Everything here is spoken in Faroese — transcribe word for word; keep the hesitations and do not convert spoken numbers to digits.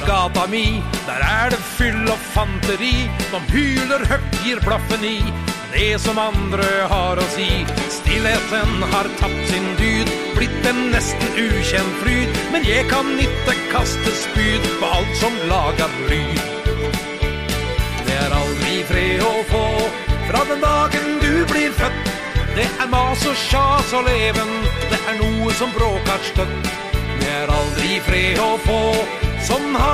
gata mi, der er det fyll og fanteri. De hyler høgt, gir blaffen i det som andre har å si. Stillheten har tapt sin dyd, blitt en nesten ukjent fryd. Men jeg kan ikke kaste spyd på alt som lager lyd. Det er aldri fred å få fra den dagen du blir født. Det er mas og sjas og leven, det er noe som bråkar støtt. Det er aldri fred å få, sånn har